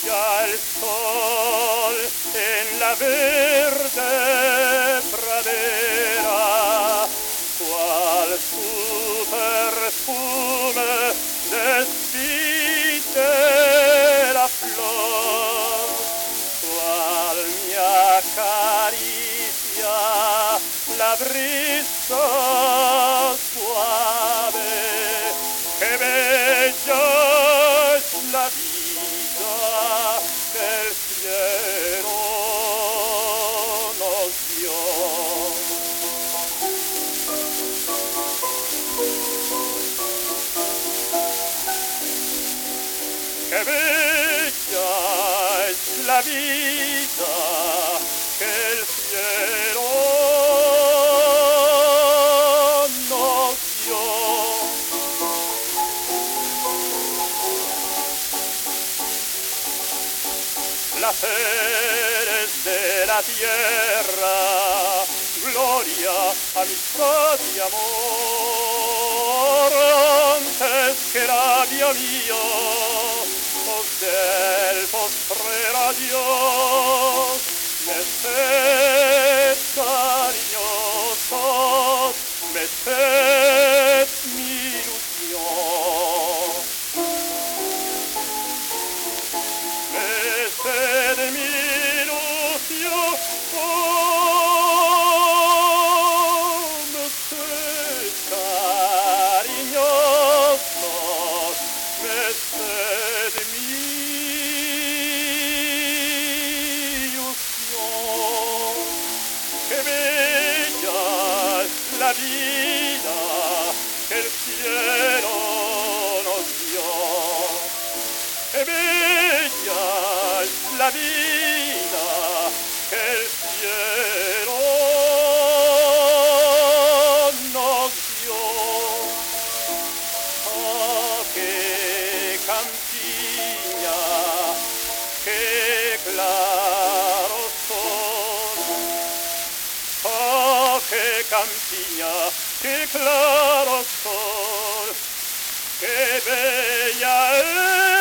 brilla el sol en la verde pradera, cual su perfume despide la flor, cual mi acaricia la brisa suave. Qué bella es la vida que el cielo nos dio. Qué bella es la vida que el cielo nos dio. Placeres de la tierra, gloria, amistad y amor, antes que era mío, voz del postrer adiós, meses cariñosos, meses mi ilusión. Meses de mi ilusión, meses cariñosos, meses de mi ilusión. Qué bella es la vida que el cielo nos dio. Qué bella es la vida que el cielo nos dio. Oh, qué campiña, qué claros son. Oh, qué campiña, qué claros son. Qué bella es